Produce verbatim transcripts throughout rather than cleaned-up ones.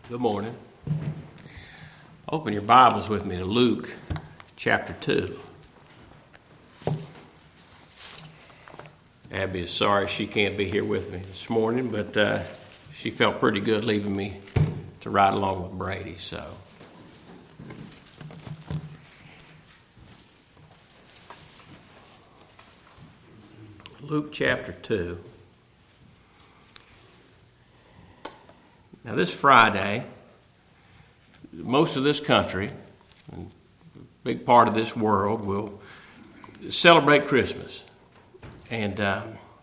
Good morning. Open your Bibles with me to Luke chapter two. Abby is sorry she can't be here with me this morning, but uh, she felt pretty good leaving me to ride along with Brady. So, Luke chapter two. Now, this Friday, most of this country, and a big part of this world, will celebrate Christmas. And uh,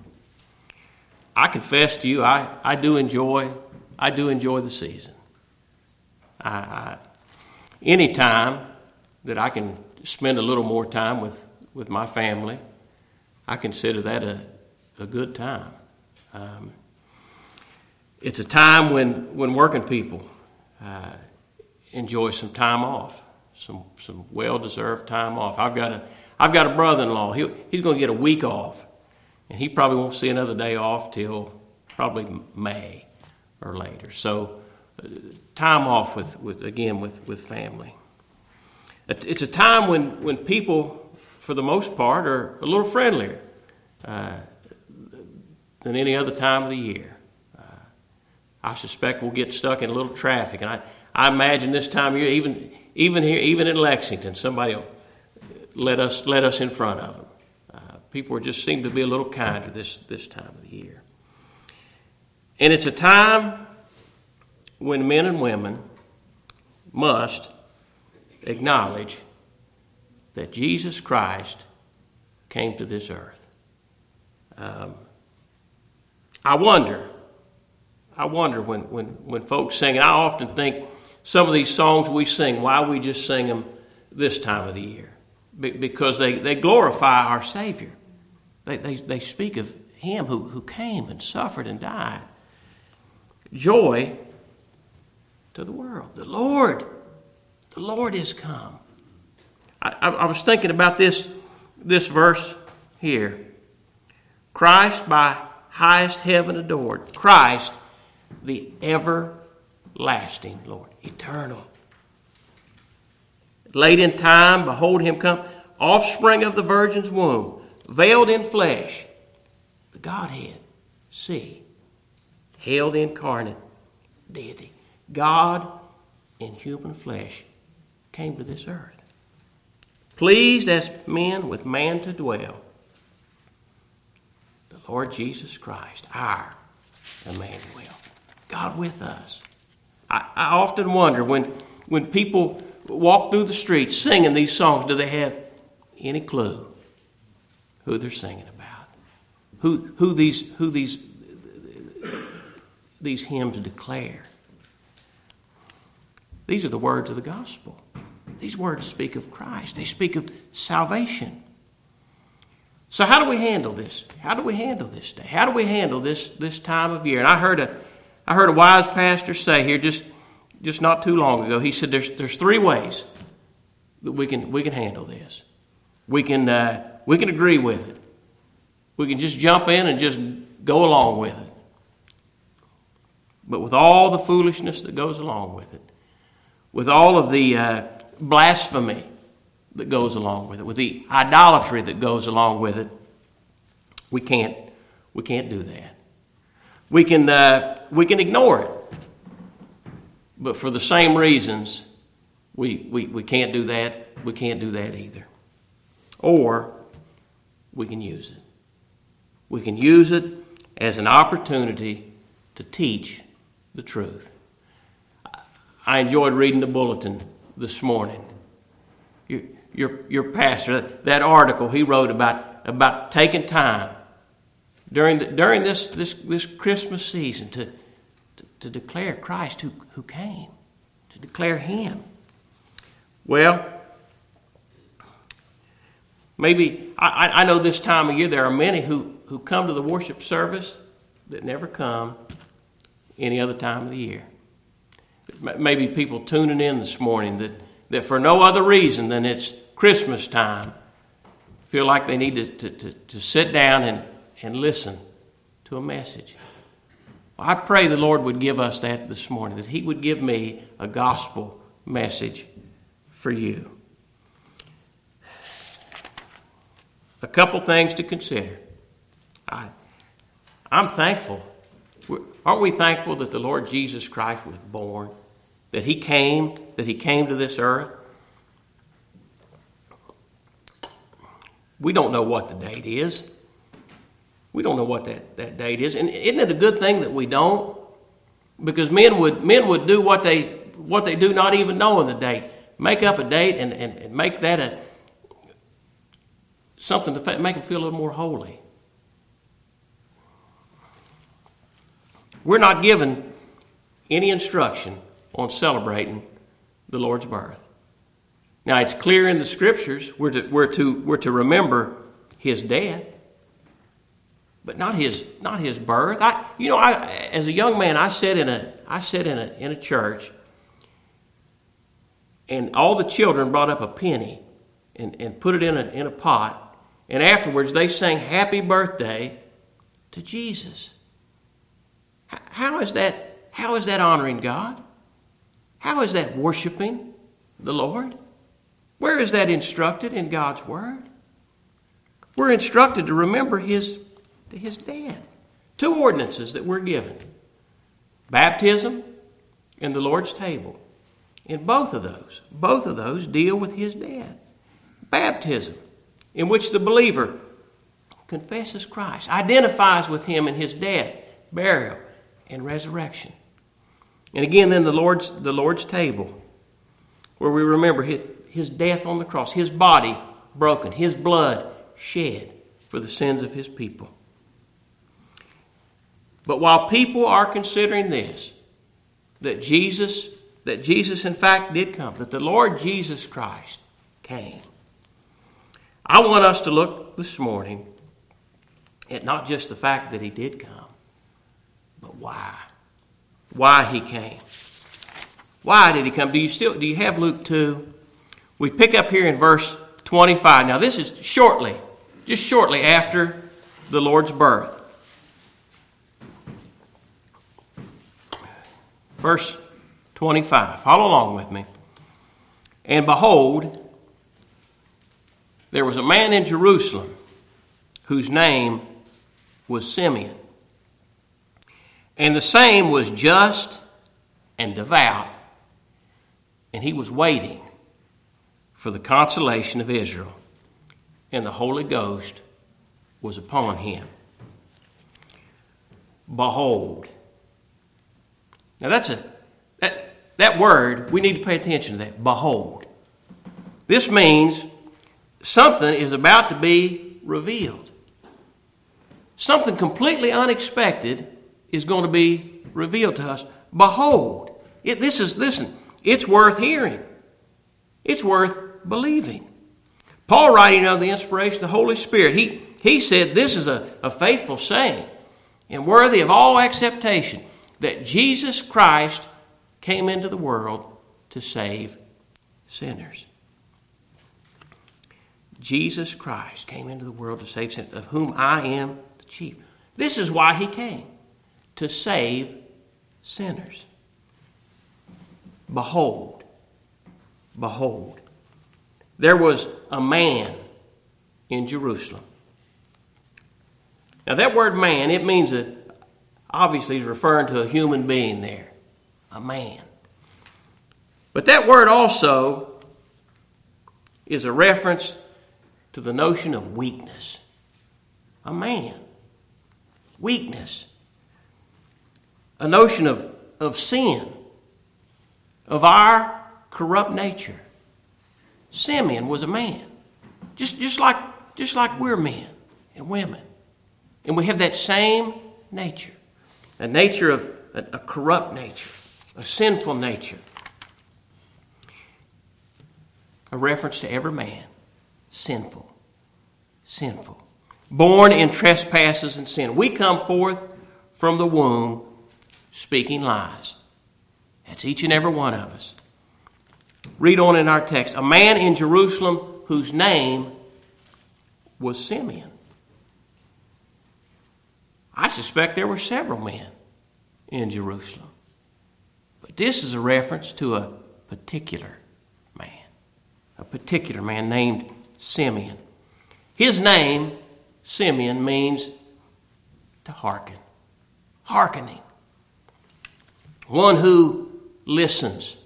I confess to you, I, I do enjoy I do enjoy the season. I, I, any time that I can spend a little more time with, with my family, I consider that a, a good time. Um, It's a time when, when working people uh, enjoy some time off, some some well-deserved time off. I've got a I've got a brother-in-law. He he's going to get a week off, and he probably won't see another day off till probably May or later. So, uh, time off with, with again with, with family. It's a time when, when people, for the most part, are a little friendlier uh, than any other time of the year. I suspect we'll get stuck in a little traffic, and I, I imagine this time of year, even even here, even in Lexington, somebody will let us let us in front of them. Uh, people just seem to be a little kinder this this time of the year, and it's a time when men and women must acknowledge that Jesus Christ came to this earth. Um, I wonder. I wonder when, when, when folks sing, and I often think some of these songs we sing, why we just sing them this time of the year. Be, because they, they glorify our Savior. They, they, they speak of Him who, who came and suffered and died. Joy to the world. The Lord, the Lord is come. I, I, I was thinking about this, this verse here. Christ by highest heaven adored. Christ, the everlasting Lord, eternal. Late in time, behold him come, offspring of the virgin's womb, veiled in flesh, the Godhead, see, hail the incarnate deity. God in human flesh came to this earth, pleased as men with man to dwell. The Lord Jesus Christ, our Emmanuel. God with us. I, I often wonder when, when people walk through the streets singing these songs, do they have any clue who they're singing about? Who who these who these these hymns declare? These are the words of the gospel. These words speak of Christ. They speak of salvation. So how do we handle this? How do we handle this day? How do we handle this this time of year? And I heard a I heard a wise pastor say here just, just not too long ago. He said there's there's three ways that we can we can handle this. We can uh, we can agree with it. We can just jump in and just go along with it. But with all the foolishness that goes along with it, with all of the uh, blasphemy that goes along with it, with the idolatry that goes along with it, we can't we can't do that. We can uh, we can ignore it, but for the same reasons, we, we we can't do that. We can't do that either. Or we can use it. We can use it as an opportunity to teach the truth. I enjoyed reading the bulletin this morning. Your your your pastor, that, that article he wrote about about taking time during the, during this, this this Christmas season to, to to declare Christ who who came, to declare Him. Well, maybe I, I know this time of year there are many who, who come to the worship service that never come any other time of the year. Maybe people tuning in this morning that, that for no other reason than it's Christmas time feel like they need to, to, to, to sit down and, and listen to a message. I pray the Lord would give us that this morning, that He would give me a gospel message for you. A couple things to consider. I, I'm thankful. Aren't we thankful that the Lord Jesus Christ was born? That He came, that He came to this earth? We don't know what the date is. We don't know what that, that date is. And isn't it a good thing that we don't? Because men would men would do what they what they do not even knowing the date. Make up a date and, and, and make that a something to make them feel a little more holy. We're not given any instruction on celebrating the Lord's birth. Now, it's clear in the Scriptures we're to, we're to, we're to remember His death, but not His not His birth. I, you know, I as a young man, I sat in a I sat in a in a church, and all the children brought up a penny and, and put it in a in a pot. And afterwards, they sang happy birthday to Jesus. How is that, how is that honoring God? How is that worshiping the Lord? Where is that instructed in God's Word? We're instructed to remember His, his death. Two ordinances that we're given. Baptism and the Lord's table. And both of those, both of those deal with His death. Baptism, in which the believer confesses Christ, identifies with Him in His death, burial, and resurrection. And again, then the Lord's the Lord's table, where we remember His, his death on the cross, His body broken, His blood shed for the sins of His people. But while people are considering this, that Jesus, that Jesus in fact did come, that the Lord Jesus Christ came, I want us to look this morning at not just the fact that He did come, but why. Why He came. Why did He come? Do you still do you have Luke two? We pick up here in verse twenty-five. Now this is shortly, just shortly after the Lord's birth. Verse twenty-five. Follow along with me. And behold, there was a man in Jerusalem whose name was Simeon. And the same was just and devout, and he was waiting for the consolation of Israel, and the Holy Ghost was upon him. Behold. Now that's a that that word, we need to pay attention to that. Behold. This means something is about to be revealed. Something completely unexpected is going to be revealed to us. Behold. It, this is, listen, it's worth hearing. It's worth believing. Paul, writing under the inspiration of the Holy Spirit, he, he said this is a, a faithful saying and worthy of all acceptation, that Jesus Christ came into the world to save sinners. Jesus Christ came into the world to save sinners, of whom I am the chief. This is why He came, to save sinners. Behold, behold, there was a man in Jerusalem. Now that word man, it means that obviously he's referring to a human being there, a man. But that word also is a reference to the notion of weakness. A man. Weakness. A notion of, of sin. Of our corrupt nature. Simeon was a man. Just, just, like, just like we're men and women. And we have that same nature. A nature of, a, a corrupt nature. A sinful nature. A reference to every man. Sinful. Sinful. Born in trespasses and sin. We come forth from the womb speaking lies. That's each and every one of us. Read on in our text. A man in Jerusalem whose name was Simeon. I suspect there were several men in Jerusalem. But this is a reference to a particular man, a particular man named Simeon. His name, Simeon, means to hearken, hearkening, one who listens.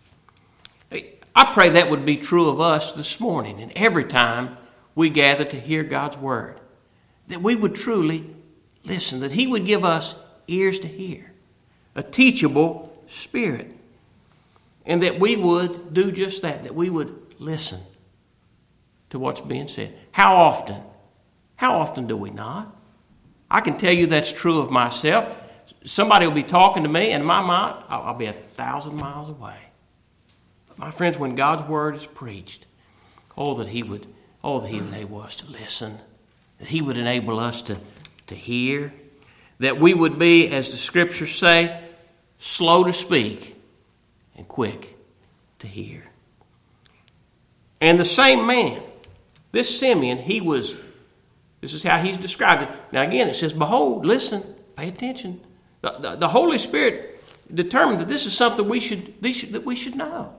I pray that would be true of us this morning and every time we gather to hear God's word, that we would truly listen, that he would give us ears to hear, a teachable spirit, and that we would do just that, that we would listen to what's being said. How often? How often do we not? I can tell you that's true of myself. Somebody will be talking to me, and in my mind, I'll be a thousand miles away. But my friends, when God's word is preached, oh, that he would, oh, that he would enable us to listen, that he would enable us to, to hear, that we would be, as the scriptures say, slow to speak and quick to hear. And the same man, this Simeon, he was, this is how he's described it. Now again, it says, behold, listen, pay attention. The, the, the Holy Spirit determined that this is something we should, we should, that we should know.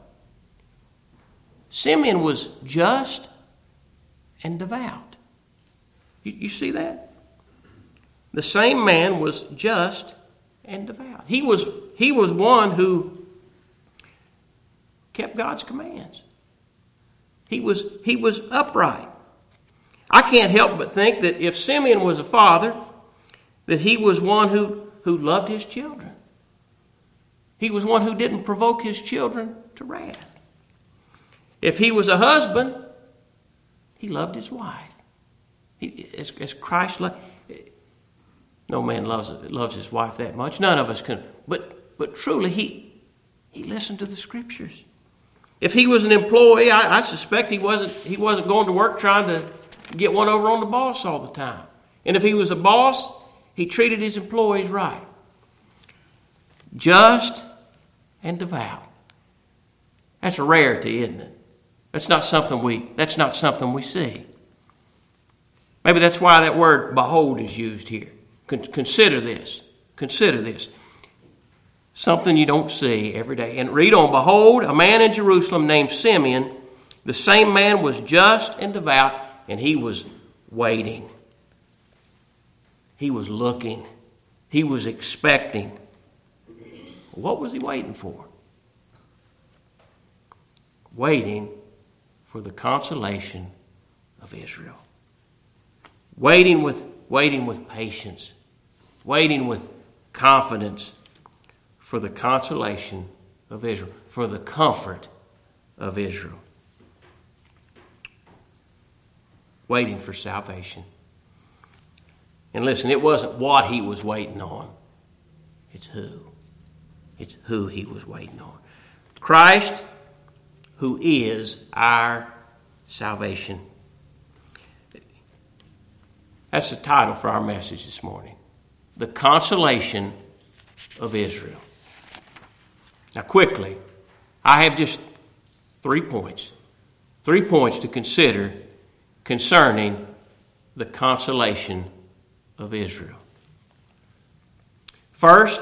Simeon was just and devout. You, you see that? The same man was just and devout. He was, he was one who kept God's commands. He was, he was upright. I can't help but think that if Simeon was a father, that he was one who, who loved his children. He was one who didn't provoke his children to wrath. If he was a husband, he loved his wife. He, as, as Christ loved. No man loves, loves his wife that much. None of us can. But, but truly, he, he listened to the scriptures. If he was an employee, I, I suspect he wasn't, he wasn't going to work trying to get one over on the boss all the time. And if he was a boss, he treated his employees right. Just and devout. That's a rarity, isn't it? That's not something we, that's not something we see. Maybe that's why that word behold is used here. Con- consider this. Consider this. Something you don't see every day. And read on, behold, a man in Jerusalem named Simeon. The same man was just and devout, and he was waiting. He was looking. He was expecting. What was he waiting for? Waiting for the consolation of Israel. Waiting with, waiting with patience. Waiting with confidence for the consolation of Israel, for the comfort of Israel. Waiting for salvation. And listen, it wasn't what he was waiting on. It's who. It's who he was waiting on. Christ, who is our salvation. That's the title for our message this morning. The consolation of Israel. Now quickly, I have just three points. Three points to consider concerning the consolation of Israel. First,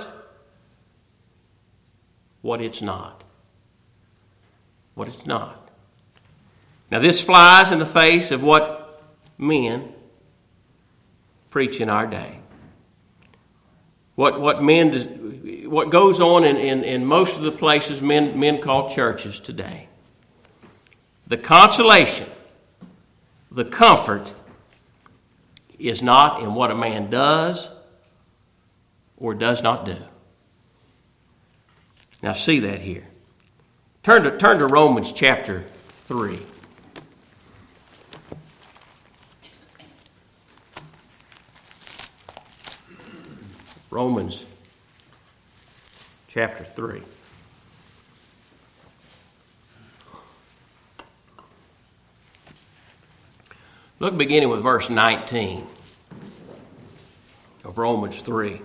what it's not. What it's not. Now this flies in the face of what men preach in our day. What what men does, what goes on in, in, in most of the places men, men call churches today. The consolation, the comfort is not in what a man does or does not do. Now see that here. Turn to, turn to Romans chapter three. Romans chapter three. Look beginning with verse nineteen of Romans three.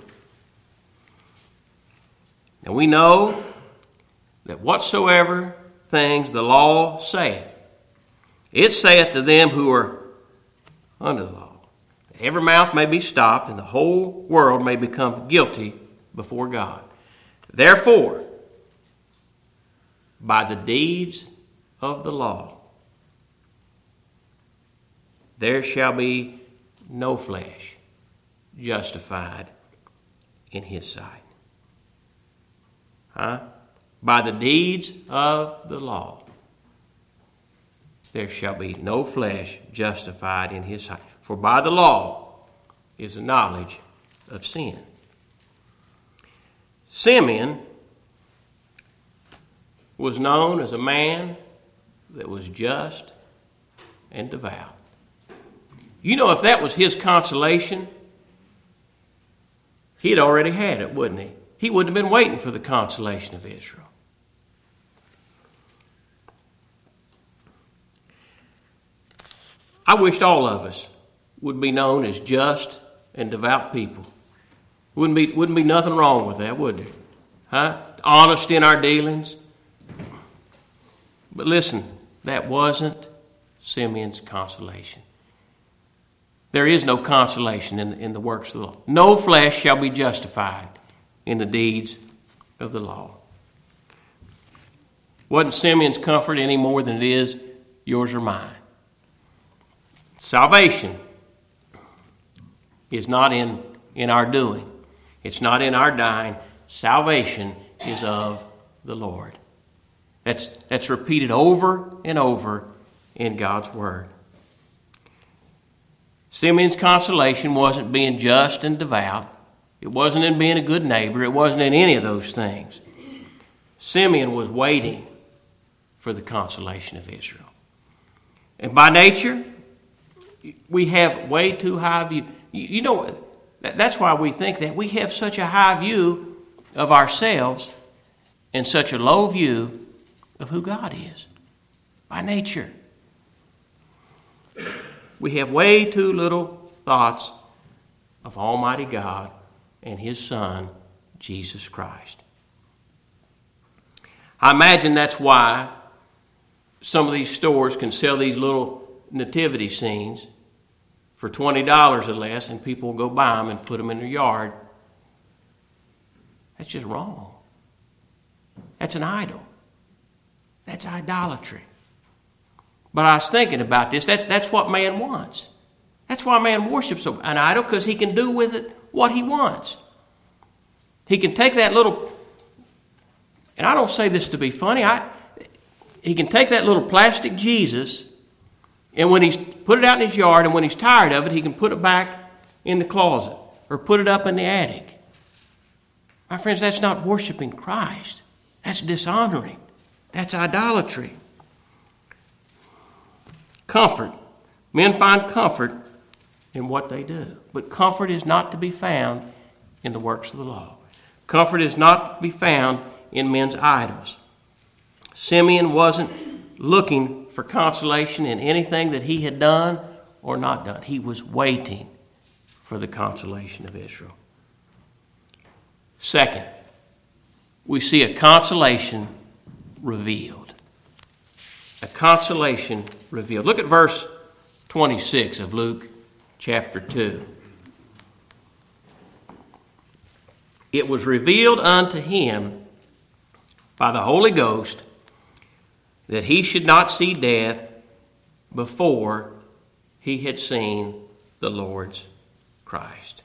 And we know that whatsoever things the law saith, it saith to them who are under the law, that every mouth may be stopped and the whole world may become guilty before God. Therefore, by the deeds of the law, there shall be no flesh justified in his sight. Huh? By the deeds of the law, there shall be no flesh justified in his sight. For by the law is the knowledge of sin. Simeon was known as a man that was just and devout. You know, if that was his consolation, he'd already had it, wouldn't he? He wouldn't have been waiting for the consolation of Israel. I wished all of us would be known as just and devout people. Wouldn't be, wouldn't be nothing wrong with that, would there? Huh? Honest in our dealings. But listen, that wasn't Simeon's consolation. There is no consolation in, in the works of the law. No flesh shall be justified in the deeds of the law. Wasn't Simeon's comfort any more than it is yours or mine. Salvation is not in, in our doing. It's not in our dying. Salvation is of the Lord. That's, that's repeated over and over in God's Word. Simeon's consolation wasn't being just and devout. It wasn't in being a good neighbor. It wasn't in any of those things. Simeon was waiting for the consolation of Israel. And by nature, we have way too high view. You know, that's why we think that. We have such a high view of ourselves and such a low view of who God is. By nature. We have way too little thoughts of Almighty God and His Son, Jesus Christ. I imagine that's why some of these stores can sell these little nativity scenes for twenty dollars or less, and people will go buy them and put them in their yard. That's just wrong. That's an idol. That's idolatry. But I was thinking about this. That's, that's what man wants. That's why man worships an idol, because he can do with it what he wants. He can take that little, and I don't say this to be funny, I, he can take that little plastic Jesus, and when he's put it out in his yard, and when he's tired of it, he can put it back in the closet or put it up in the attic. My friends, that's not worshiping Christ. That's dishonoring. That's idolatry. Comfort. Men find comfort in what they do. But comfort is not to be found in the works of the law. Comfort is not to be found in men's idols. Simeon wasn't looking for consolation in anything that he had done or not done. He was waiting for the consolation of Israel. Second, we see a consolation revealed. A consolation revealed. Look at verse twenty-six of Luke chapter two. It was revealed unto him by the Holy Ghost that he should not see death before he had seen the Lord's Christ.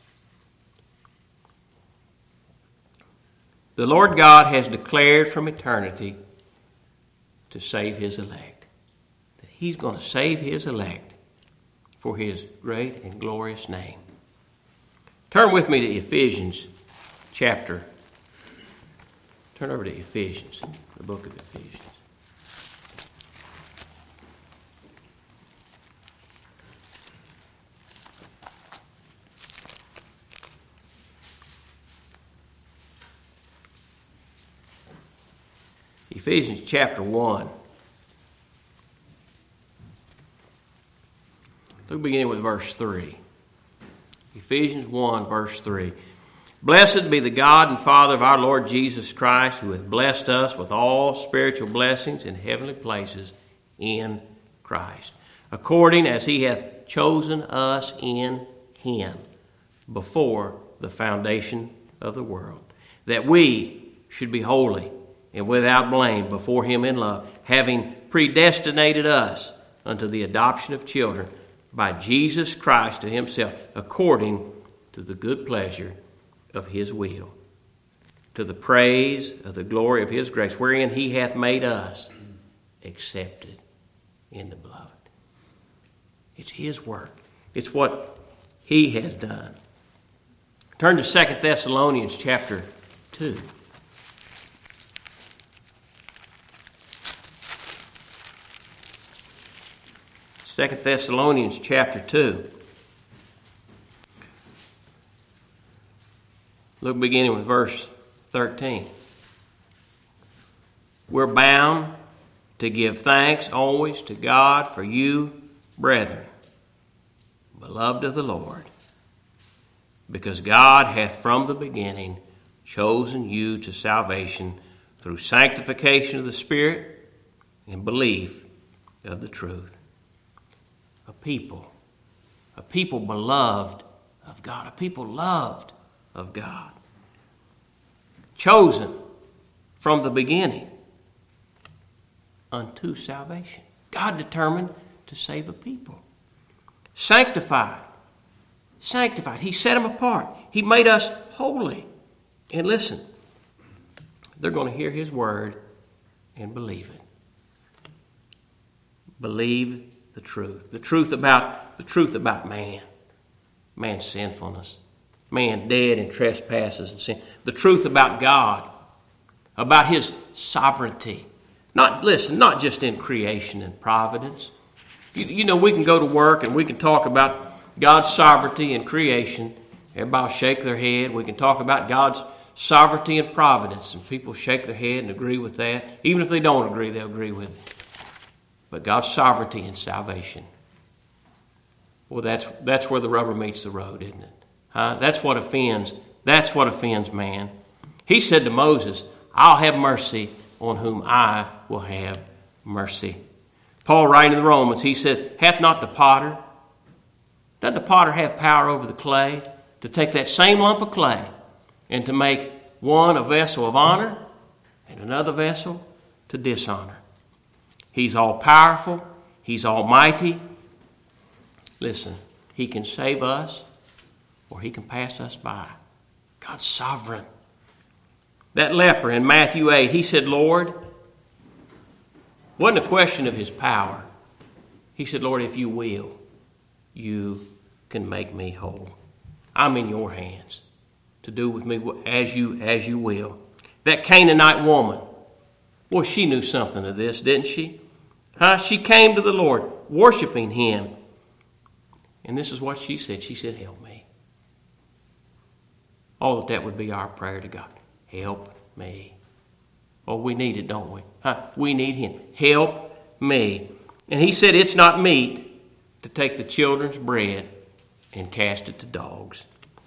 The Lord God has declared from eternity to save His elect. That He's going to save His elect for His great and glorious name. Turn with me to Ephesians chapter. Turn over to Ephesians, the book of Ephesians. Ephesians chapter one. We'll begin with verse three. Ephesians one, verse three. Blessed be the God and Father of our Lord Jesus Christ, who hath blessed us with all spiritual blessings in heavenly places in Christ, according as He hath chosen us in Him before the foundation of the world, that we should be holy and without blame before him in love, having predestinated us unto the adoption of children by Jesus Christ to himself, according to the good pleasure of his will, to the praise of the glory of his grace, wherein he hath made us accepted in the beloved. It's his work. It's what he has done. Turn to Second Thessalonians chapter two. Second Thessalonians chapter two. Look beginning with verse thirteen. We're bound to give thanks always to God for you, brethren, beloved of the Lord, because God hath from the beginning chosen you to salvation through sanctification of the Spirit and belief of the truth. A people, a people beloved of God, a people loved of God, chosen from the beginning unto salvation. God determined to save a people. Sanctified. Sanctified. He set them apart. He made us holy. And listen, they're going to hear his word and believe it. Believe the truth. The truth about the truth about man. Man's sinfulness. Man dead in trespasses and sin. The truth about God. About his sovereignty. Not, listen, not just in creation and providence. You, you know, we can go to work and we can talk about God's sovereignty in creation. Everybody will shake their head. We can talk about God's sovereignty and providence, and people shake their head and agree with that. Even if they don't agree, they'll agree with it. But God's sovereignty and salvation, well, that's that's where the rubber meets the road, isn't it? Huh? That's what offends. That's what offends man. He said to Moses, "I'll have mercy on whom I will have mercy." Paul, writing to the Romans, he says, "Hath not the potter, doesn't the potter have power over the clay to take that same lump of clay and to make one a vessel of honor and another vessel to dishonor?" He's all powerful. He's almighty. Listen, he can save us or he can pass us by. God's sovereign. That leper in Matthew eight, he said, "Lord," wasn't a question of his power. He said, "Lord, if you will, you can make me whole. I'm in your hands to do with me as you as you will." That Canaanite woman, well, she knew something of this, didn't she? Huh? She came to the Lord, worshiping him. And this is what she said. She said, "Help me." Oh, that that would be our prayer to God. Help me. Oh, we need it, don't we? Huh? We need him. Help me. And he said, "It's not meet to take the children's bread and cast it to dogs."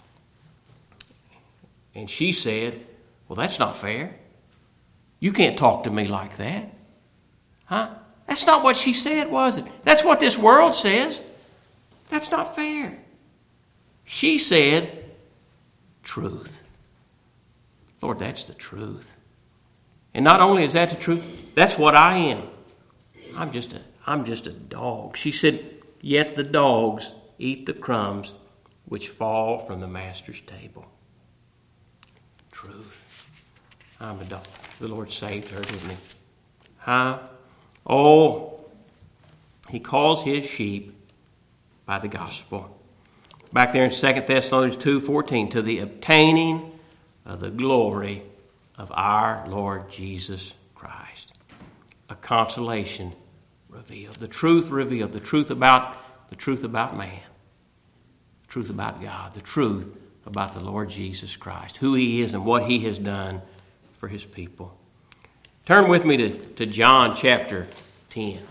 And she said, "Well, that's not fair. You can't talk to me like that." Huh? That's not what she said, was it? That's what this world says. That's not fair. She said, truth. Lord, that's the truth. And not only is that the truth, that's what I am. I'm just a, I'm just a dog. She said, "Yet the dogs eat the crumbs which fall from the master's table." Truth. I'm a dog. The Lord saved her, didn't he? Huh? Oh, he calls his sheep by the gospel. Back there in Second Thessalonians two fourteen, to the obtaining of the glory of our Lord Jesus Christ. A consolation revealed. The truth revealed. The truth about the truth about man. The truth about God. The truth about the Lord Jesus Christ. Who he is and what he has done for his people. Turn with me to, to John chapter ten.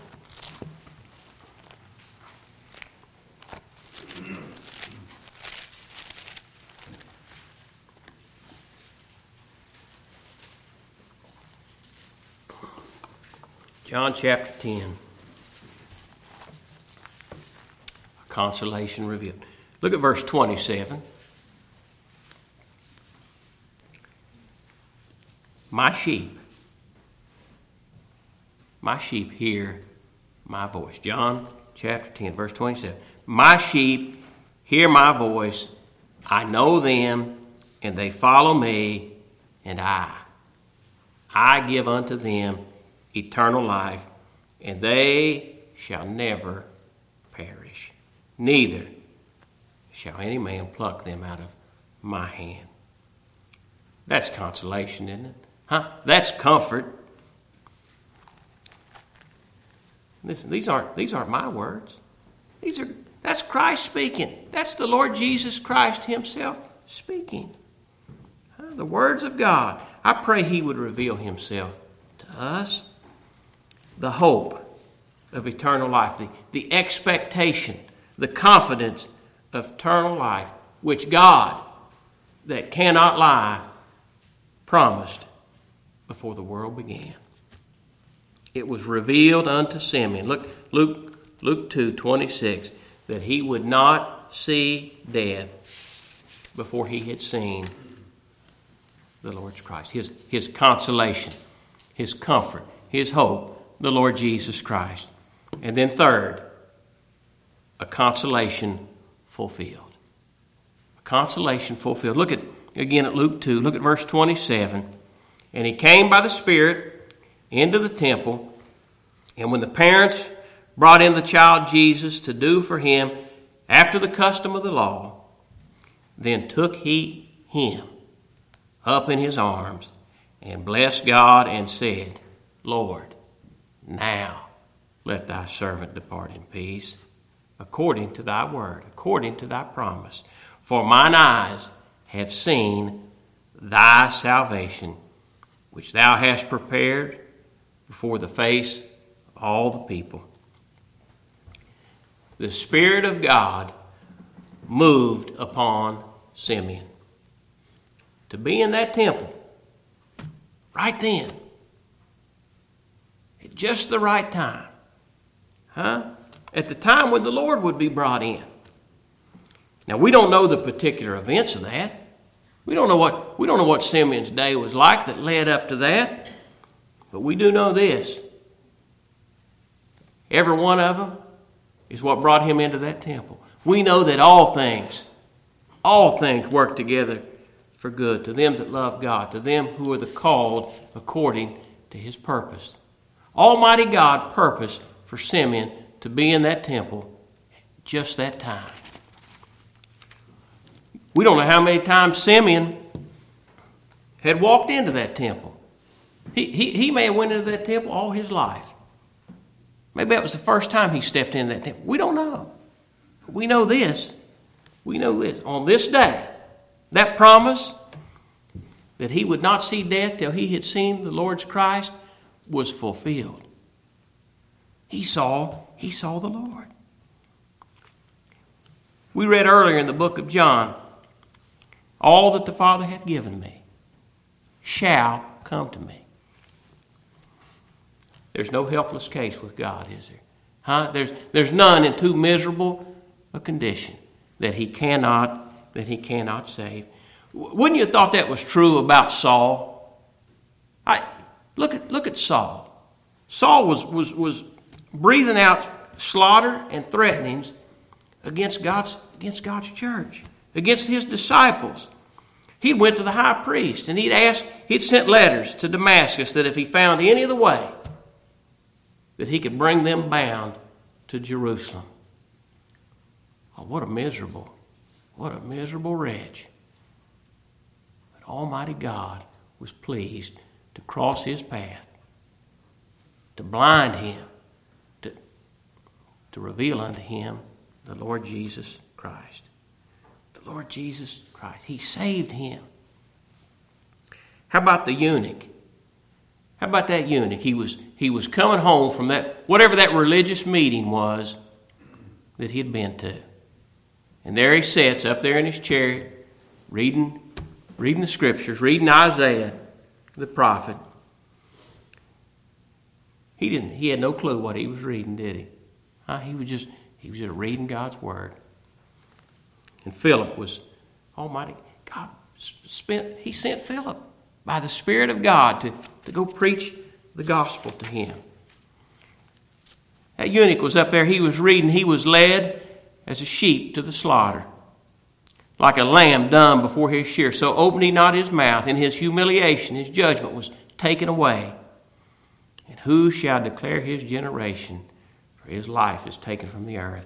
John chapter ten. A consolation revealed. Look at verse twenty-seven. My sheep, my sheep hear my voice. John chapter ten, verse twenty-seven. My sheep hear my voice. I know them, and they follow me, and I, I give unto them eternal life, and they shall never perish. Neither shall any man pluck them out of my hand. That's consolation, isn't it? Huh? That's comfort. Listen, these aren't these aren't my words. These are that's Christ speaking. That's the Lord Jesus Christ himself speaking. Huh? The words of God. I pray he would reveal himself to us. The hope of eternal life, the, the expectation, the confidence of eternal life, which God, that cannot lie, promised before the world began. It was revealed unto Simeon. Look, Luke, Luke two twenty-six, that he would not see death before he had seen the Lord Christ. His, his consolation, his comfort, his hope, the Lord Jesus Christ. And then third, a consolation fulfilled. A consolation fulfilled. Look at, again at Luke two, look at verse twenty-seven. And he came by the Spirit into the temple, and when the parents brought in the child Jesus to do for him after the custom of the law, then took he him up in his arms and blessed God and said, Lord, now let thy servant depart in peace, according to thy word, according to thy promise. For mine eyes have seen thy salvation, which thou hast prepared before the face of all the people. The Spirit of God moved upon Simeon to be in that temple right then, at just the right time. Huh? At the time when the Lord would be brought in. Now, we don't know the particular events of that. We don't know what we don't know what Simeon's day was like that led up to that. But we do know this. Every one of them is what brought him into that temple. We know that all things, all things work together for good to them that love God, to them who are the called according to his purpose. Almighty God purposed for Simeon to be in that temple at just that time. We don't know how many times Simeon had walked into that temple. He, he, he may have went into that temple all his life. Maybe that was the first time he stepped into that temple. We don't know. We know this. We know this. On this day, that promise that he would not see death till he had seen the Lord's Christ was fulfilled. He saw, he saw the Lord. We read earlier in the book of John, all that the Father hath given me shall come to me. There's no helpless case with God, is there? Huh? There's, there's none in too miserable a condition that he cannot, that he cannot save. Wouldn't you have thought that was true about Saul? I, look at, look at Saul. Saul was, was, was breathing out slaughter and threatenings against God's, against God's church, against his disciples. He went to the high priest and he'd asked, he'd sent letters to Damascus that if he found any of the way, that he could bring them bound to Jerusalem. Oh, what a miserable, what a miserable wretch. But Almighty God was pleased to cross his path, to blind him, to, to reveal unto him the Lord Jesus Christ. The Lord Jesus Christ. He saved him. How about the eunuch? How about that eunuch? He was, he was coming home from that, whatever that religious meeting was that he'd been to. And there he sits up there in his chair, reading, reading the scriptures, reading Isaiah, the prophet. He didn't, he had no clue what he was reading, did he? Huh? He was just, he was just reading God's word. And Philip was, Almighty God spent, he sent Philip by the Spirit of God to, to go preach the gospel to him. That eunuch was up there, he was reading, he was led as a sheep to the slaughter, like a lamb dumb before his shear. So opened he not his mouth. In his humiliation, his judgment was taken away. And who shall declare his generation? For his life is taken from the earth.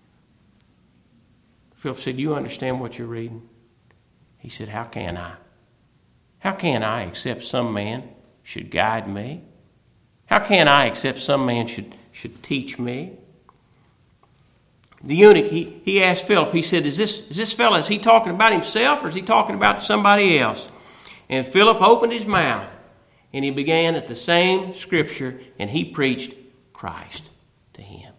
Philip said, do you understand what you're reading? He said, how can I? How can I except some man should guide me? How can I except some man should, should teach me? The eunuch, he, he asked Philip, he said, is this, is this fellow, is he talking about himself or is he talking about somebody else? And Philip opened his mouth and he began at the same scripture and he preached Christ to him.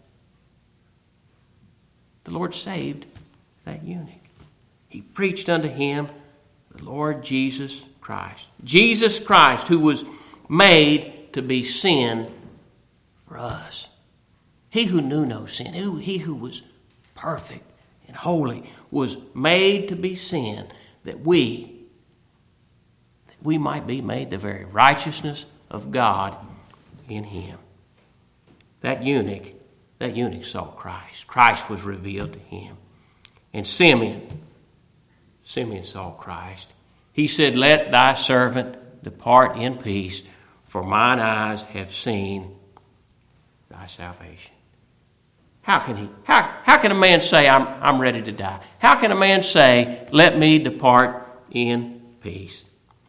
The Lord saved that eunuch. He preached unto him the Lord Jesus Christ. Jesus Christ, who was made to be sin for us. He who knew no sin, who, he who was perfect and holy, was made to be sin that we, that we might be made the very righteousness of God in him. That eunuch, that eunuch saw Christ. Christ was revealed to him. And Simeon, Simeon saw Christ. He said, let thy servant depart in peace, for mine eyes have seen thy salvation. How can he? How, how can a man say, I'm, I'm ready to die? How can a man say, let me depart in peace?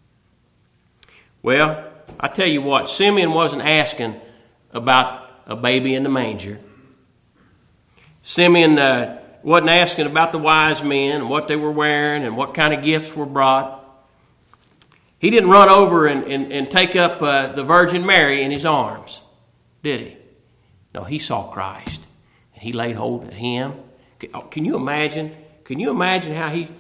Well, I tell you what, Simeon wasn't asking about a baby in the manger. Simeon uh, wasn't asking about the wise men and what they were wearing and what kind of gifts were brought. He didn't run over and, and, and take up uh, the Virgin Mary in his arms, did he? No, he saw Christ. And he laid hold of him. Can you imagine? Can you imagine how he,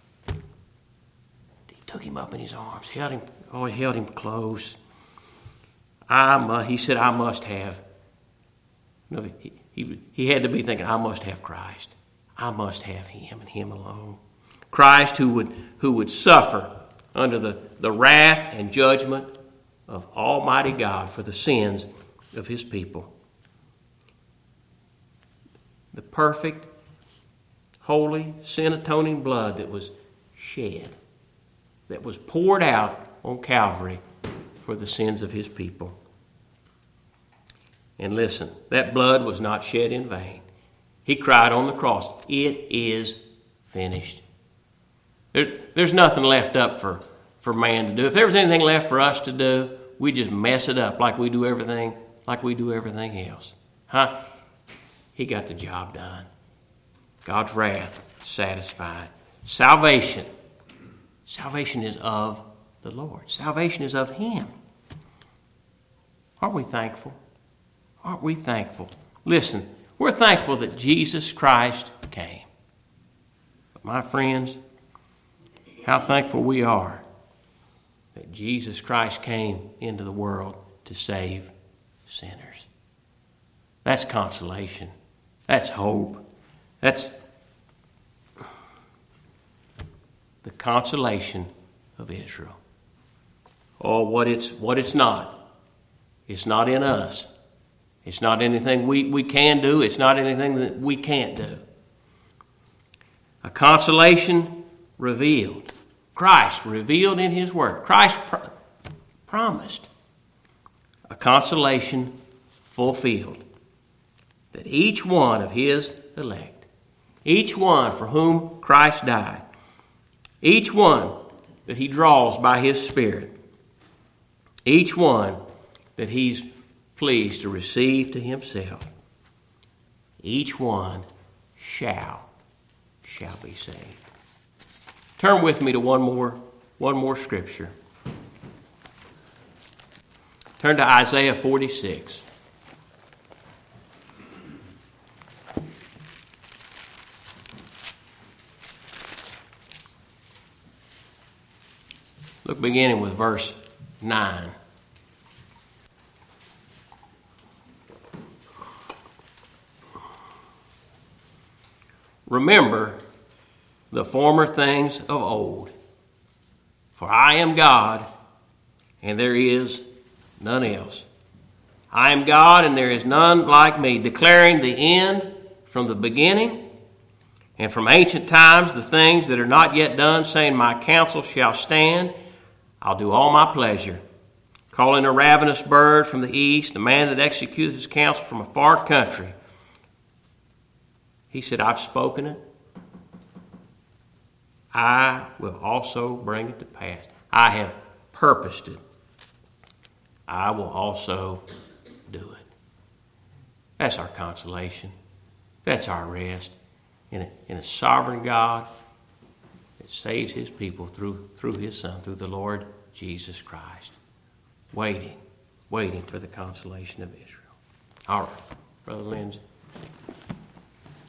he took him up in his arms, held him, oh, he held him close. I'm, uh, he said, I must have. No, he, he, he had to be thinking, I must have Christ. I must have him and him alone. Christ who would, who would suffer under the, the wrath and judgment of Almighty God for the sins of his people. The perfect, holy, sin-atoning blood that was shed, that was poured out on Calvary for the sins of his people. And listen, that blood was not shed in vain. He cried on the cross, it is finished. There, there's nothing left up for, for man to do. If there was anything left for us to do, we just mess it up like we do everything, like we do everything else. Huh? He got the job done. God's wrath satisfied. Salvation. Salvation is of the Lord. Salvation is of him. Aren't we thankful? Aren't we thankful? Listen, we're thankful that Jesus Christ came. But my friends, how thankful we are that Jesus Christ came into the world to save sinners. That's consolation. That's hope. That's the consolation of Israel. Oh, what it's what it's not. It's not in us. It's not anything we, we can do. It's not anything that we can't do. A consolation revealed. Christ revealed in his word. Christ pr- promised. A consolation fulfilled. That each one of his elect, each one for whom Christ died, each one that he draws by his Spirit, each one that he's pleased to receive to himself, each one shall, shall be saved. Turn with me to one more, one more scripture. Turn to Isaiah forty-six. Look, beginning with verse nine. Remember the former things of old, for I am God and there is none else. I am God, and there is none like me, declaring the end from the beginning, and from ancient times the things that are not yet done, saying, my counsel shall stand. I'll do all my pleasure. Calling a ravenous bird from the east, the man that executes his counsel from a far country. He said, I've spoken it. I will also bring it to pass. I have purposed it. I will also do it. That's our consolation. That's our rest in a, in a sovereign God that saves his people through, through his Son, through the Lord Jesus Christ. Waiting, waiting for the consolation of Israel. All right, Brother Lindsay.